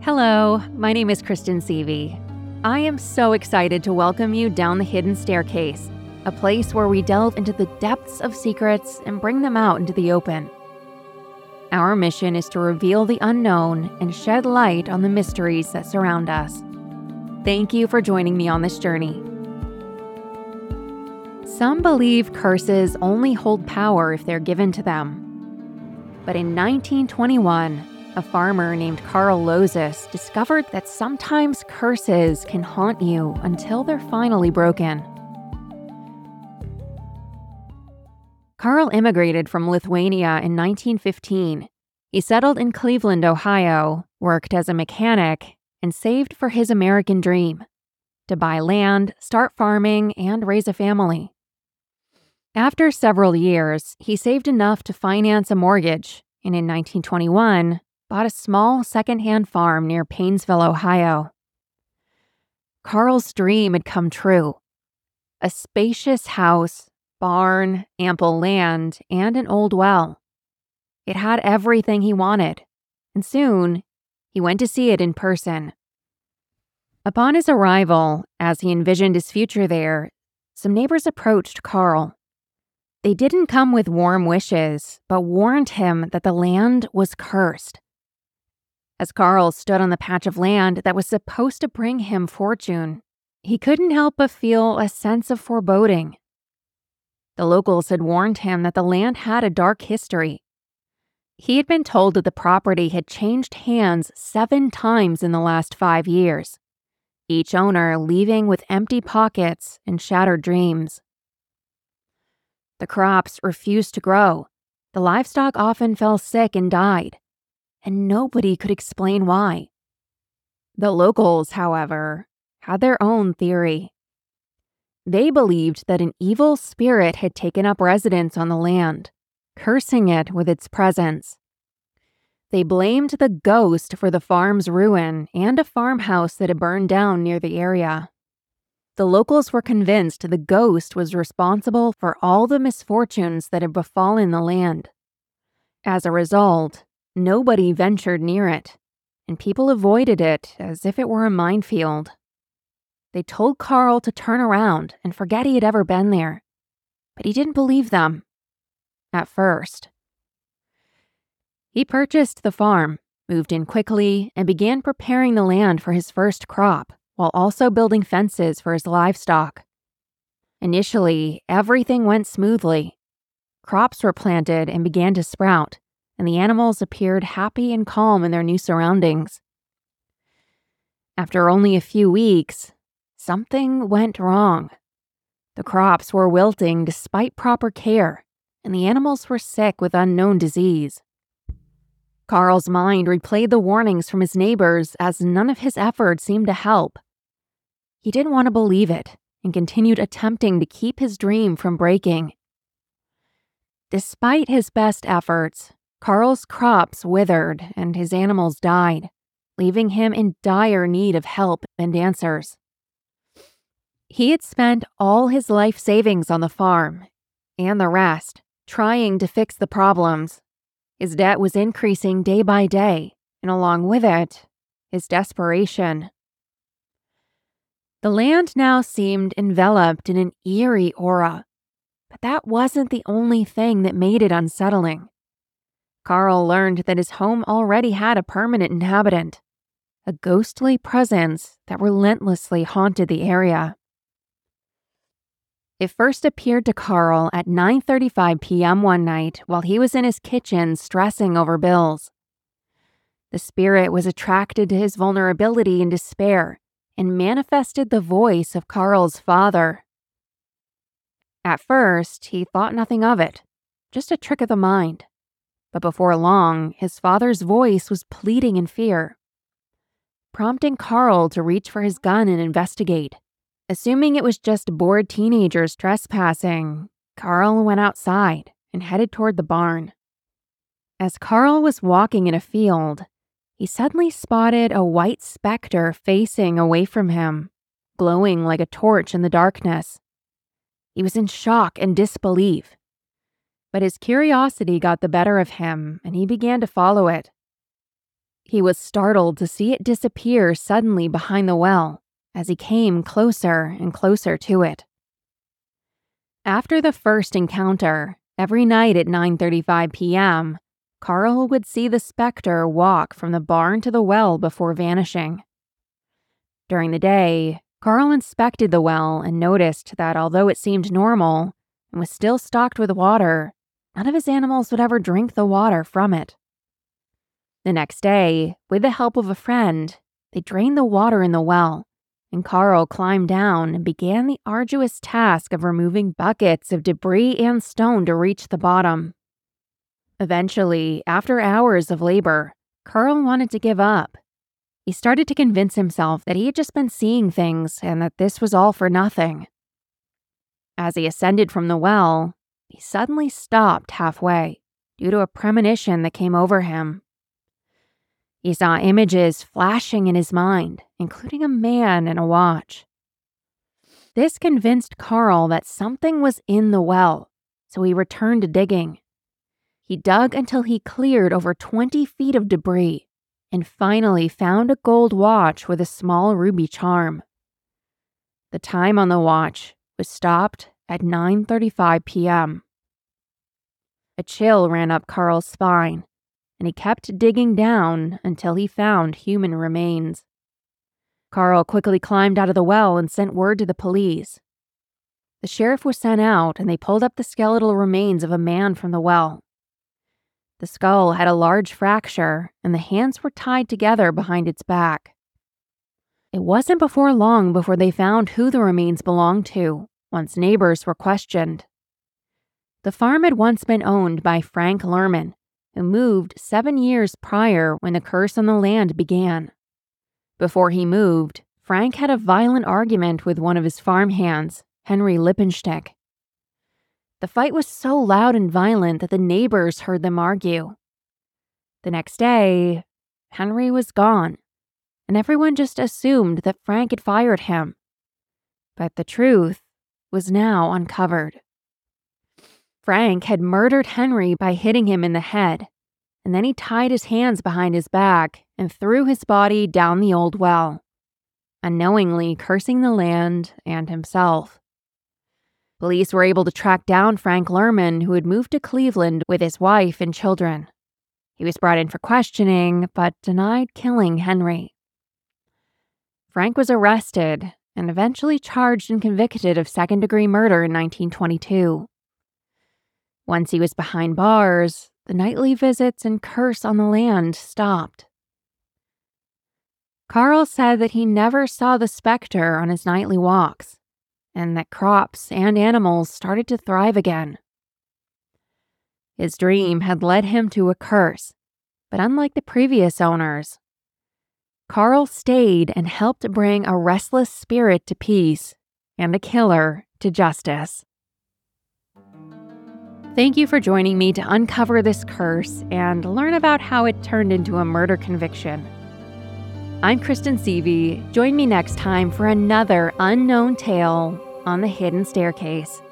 Hello, my name is Kristen Seavey. I am so excited to welcome you down the Hidden Staircase, a place where we delve into the depths of secrets and bring them out into the open. Our mission is to reveal the unknown and shed light on the mysteries that surround us. Thank you for joining me on this journey. Some believe curses only hold power if they're given to them. But in 1921, a farmer named Carl Lozis discovered that sometimes curses can haunt you until they're finally broken. Carl immigrated from Lithuania in 1915. He settled in Cleveland, Ohio, worked as a mechanic, and saved for his American dream: to buy land, start farming, and raise a family. After several years, he saved enough to finance a mortgage, and in 1921, bought a small second-hand farm near Painesville, Ohio. Carl's dream had come true. A spacious house, barn, ample land, and an old well. It had everything he wanted, and soon, he went to see it in person. Upon his arrival, as he envisioned his future there, some neighbors approached Carl. They didn't come with warm wishes, but warned him that the land was cursed. As Carl stood on the patch of land that was supposed to bring him fortune, he couldn't help but feel a sense of foreboding. The locals had warned him that the land had a dark history. He had been told that the property had changed hands 7 times in the last 5 years, each owner leaving with empty pockets and shattered dreams. The crops refused to grow. The livestock often fell sick and died, and nobody could explain why. The locals, however, had their own theory. They believed that an evil spirit had taken up residence on the land, cursing it with its presence. They blamed the ghost for the farm's ruin and a farmhouse that had burned down near the area. The locals were convinced the ghost was responsible for all the misfortunes that had befallen the land. As a result, nobody ventured near it, and people avoided it as if it were a minefield. They told Carl to turn around and forget he had ever been there, but he didn't believe them. At first. He purchased the farm, moved in quickly, and began preparing the land for his first crop, while also building fences for his livestock. Initially, everything went smoothly. Crops were planted and began to sprout, and the animals appeared happy and calm in their new surroundings. After only a few weeks, something went wrong. The crops were wilting despite proper care, and the animals were sick with unknown disease. Carl's mind replayed the warnings from his neighbors as none of his efforts seemed to help. He didn't want to believe it and continued attempting to keep his dream from breaking. Despite his best efforts, Carl's crops withered and his animals died, leaving him in dire need of help and answers. He had spent all his life savings on the farm, and the rest trying to fix the problems. His debt was increasing day by day, and along with it, his desperation. The land now seemed enveloped in an eerie aura, but that wasn't the only thing that made it unsettling. Carl learned that his home already had a permanent inhabitant, a ghostly presence that relentlessly haunted the area. It first appeared to Carl at 9:35 p.m. one night while he was in his kitchen stressing over bills. The spirit was attracted to his vulnerability and despair and manifested the voice of Carl's father. At first, he thought nothing of it, just a trick of the mind. But before long, his father's voice was pleading in fear, prompting Carl to reach for his gun and investigate. Assuming it was just bored teenagers trespassing, Carl went outside and headed toward the barn. As Carl was walking in a field, he suddenly spotted a white specter facing away from him, glowing like a torch in the darkness. He was in shock and disbelief. But his curiosity got the better of him, and he began to follow it. he was startled to see it disappear suddenly behind the well as he came closer and closer to it. After the first encounter, every night at 9:35 p.m., Carl would see the specter walk from the barn to the well before vanishing. During the day, Carl inspected the well and noticed that although it seemed normal and was still stocked with water, none of his animals would ever drink the water from it. The next day, with the help of a friend, they drained the water in the well, and Carl climbed down and began the arduous task of removing buckets of debris and stone to reach the bottom. Eventually, after hours of labor, Carl wanted to give up. He started to convince himself that he had just been seeing things and that this was all for nothing. As he ascended from the well, he suddenly stopped halfway due to a premonition that came over him. He saw images flashing in his mind, including a man and a watch. This convinced Carl that something was in the well, so he returned to digging. He dug until he cleared over 20 feet of debris and finally found a gold watch with a small ruby charm. The time on the watch was stopped at 9:35 p.m. A chill ran up Carl's spine, and he kept digging down until he found human remains. Carl quickly climbed out of the well and sent word to the police. The sheriff was sent out, and they pulled up the skeletal remains of a man from the well. The skull had a large fracture, and the hands were tied together behind its back. It wasn't long before they found who the remains belonged to, once neighbors were questioned. The farm had once been owned by Frank Lerman, who moved 7 years prior when the curse on the land began. Before he moved, Frank had a violent argument with one of his farmhands, Henry Lippenstick. The fight was so loud and violent that the neighbors heard them argue. The next day, Henry was gone, and everyone just assumed that Frank had fired him. But the truth was now uncovered. Frank had murdered Henry by hitting him in the head, and then he tied his hands behind his back and threw his body down the old well, unknowingly cursing the land and himself. Police were able to track down Frank Lerman, who had moved to Cleveland with his wife and children. He was brought in for questioning, but denied killing Henry. Frank was arrested and eventually charged and convicted of second-degree murder in 1922. Once he was behind bars, the nightly visits and curse on the land stopped. Carl said that he never saw the specter on his nightly walks, and that crops and animals started to thrive again. His dream had led him to a curse, but unlike the previous owners, Carl stayed and helped bring a restless spirit to peace and a killer to justice. Thank you for joining me to uncover this curse and learn about how it turned into a murder conviction. I'm Kristen Seavey. Join me next time for another unknown tale on the Hidden Staircase.